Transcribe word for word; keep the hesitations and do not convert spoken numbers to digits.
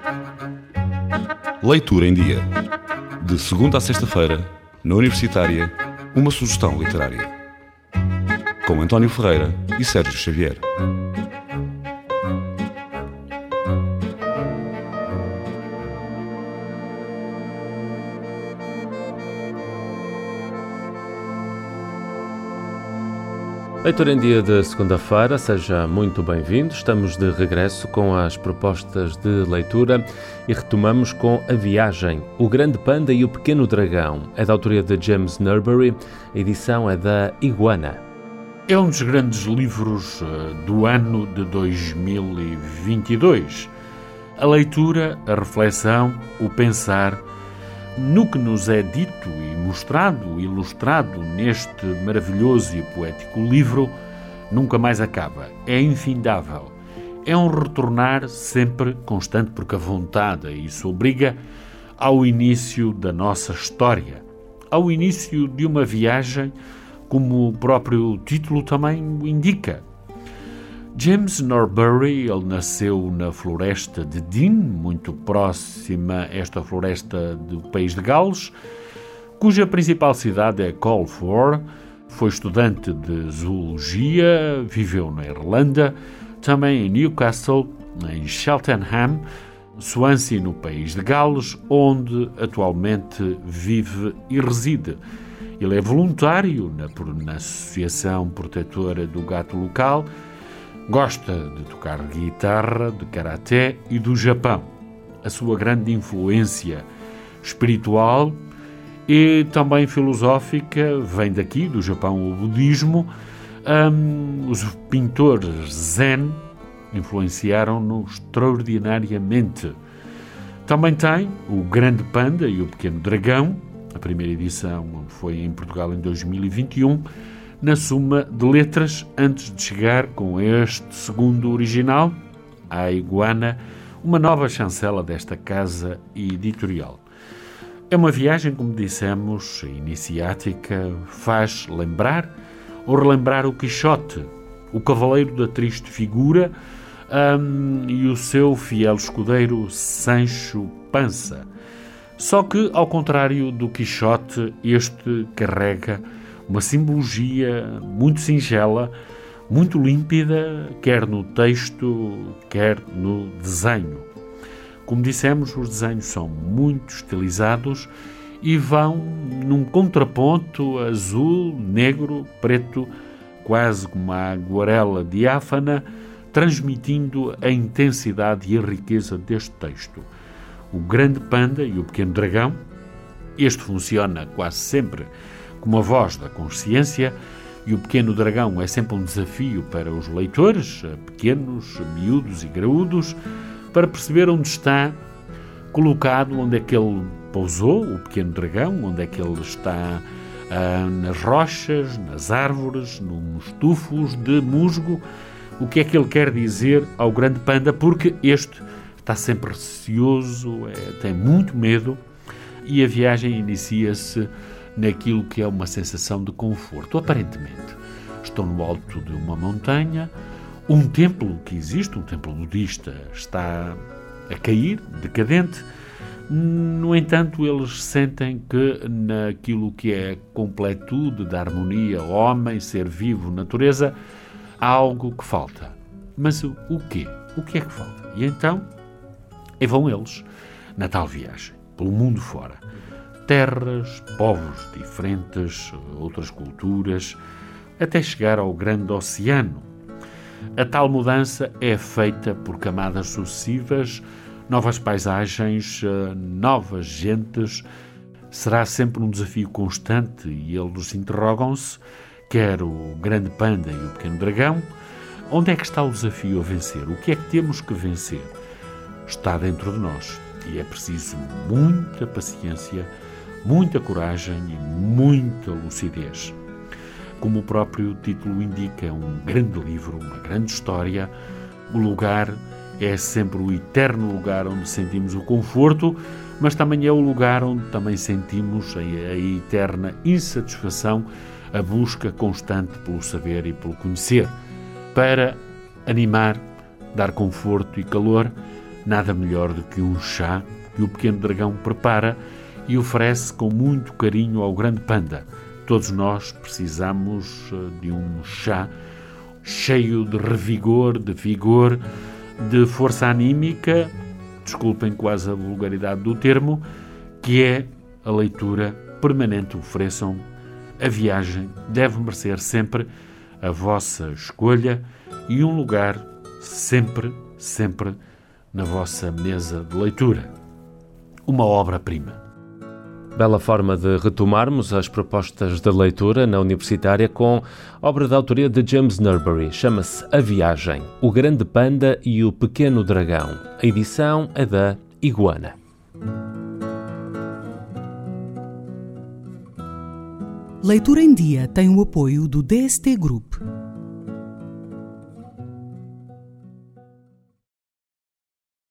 Leitura em Dia. De segunda a sexta-feira, na Universitária, uma sugestão literária. Com António Ferreira e Sérgio Xavier. Leitura em Dia de segunda-feira, seja muito bem-vindo. Estamos de regresso com as propostas de leitura e retomamos com A Viagem, O Grande Panda e o Pequeno Dragão. É da autoria de James Nurbury, a edição é da Iguana. É um dos grandes livros do ano de dois mil e vinte e dois. A leitura, a reflexão, o pensar no que nos é dito e mostrado, ilustrado neste maravilhoso e poético livro, nunca mais acaba. É infindável. É um retornar sempre constante, porque a vontade isso obriga, ao início da nossa história, ao início de uma viagem, como o próprio título também indica. James Nurbury, ele nasceu na floresta de Dean, muito próxima a esta floresta do país de Gales, cuja principal cidade é Colfor. Foi estudante de zoologia, viveu na Irlanda, também em Newcastle, em Cheltenham, Swansea, no país de Gales, onde atualmente vive e reside. Ele é voluntário na, na Associação Protetora do Gato Local. Gosta de tocar guitarra, de karaté e do Japão. A sua grande influência espiritual e também filosófica vem daqui, do Japão, o budismo. Um, os pintores zen influenciaram-no extraordinariamente. Também tem O Grande Panda e o Pequeno Dragão. A primeira edição foi em Portugal em dois mil e vinte e um. Na Suma de Letras, antes de chegar com este segundo original, a Iguana, uma nova chancela desta casa editorial. É uma viagem, como dissemos, iniciática, faz lembrar ou relembrar o Quixote, o cavaleiro da triste figura, um, e o seu fiel escudeiro Sancho Panza. Só que, ao contrário do Quixote, este carrega uma simbologia muito singela, muito límpida, quer no texto, quer no desenho. Como dissemos, os desenhos são muito estilizados e vão num contraponto azul, negro, preto, quase como uma aguarela diáfana, transmitindo a intensidade e a riqueza deste texto. O Grande Panda e o Pequeno Dragão, este funciona quase sempre como a voz da consciência, e o Pequeno Dragão é sempre um desafio para os leitores, pequenos, miúdos e graúdos, para perceber onde está colocado, onde é que ele pousou, o Pequeno Dragão, onde é que ele está ah, nas rochas, nas árvores, nos tufos de musgo, o que é que ele quer dizer ao Grande Panda, porque este está sempre receoso, é, tem muito medo, e a viagem inicia-se naquilo que é uma sensação de conforto. Aparentemente, estão no alto de uma montanha, um templo que existe, um templo budista, está a cair, decadente. No entanto, eles sentem que naquilo que é a completude da harmonia, homem, ser vivo, natureza, há algo que falta. Mas o quê? O que é que falta? E então, e vão eles na tal viagem, pelo mundo fora. Terras, povos diferentes, outras culturas, até chegar ao grande oceano. A tal mudança é feita por camadas sucessivas, novas paisagens, novas gentes. Será sempre um desafio constante e eles interrogam-se, quer o Grande Panda e o Pequeno Dragão, onde é que está o desafio a vencer? O que é que temos que vencer? Está dentro de nós e é preciso muita paciência, muita coragem e muita lucidez. Como o próprio título indica, é um grande livro, uma grande história. O lugar é sempre o eterno lugar onde sentimos o conforto, mas também é o lugar onde também sentimos a, a eterna insatisfação, a busca constante pelo saber e pelo conhecer. Para animar, dar conforto e calor, Nada melhor do que um chá que o Pequeno Dragão prepara e oferece com muito carinho ao Grande Panda. Todos nós precisamos de um chá cheio de revigor, de vigor, de força anímica, desculpem quase a vulgaridade do termo, que é a leitura permanente. Ofereçam. A viagem deve merecer sempre a vossa escolha e um lugar sempre, sempre na vossa mesa de leitura. Uma obra-prima. Bela forma de retomarmos as propostas de leitura na Universitária com obra da autoria de James Nursery. Chama-se A Viagem, O Grande Panda e o Pequeno Dragão. A edição é da Iguana. Leitura em Dia tem o apoio do D S T Group.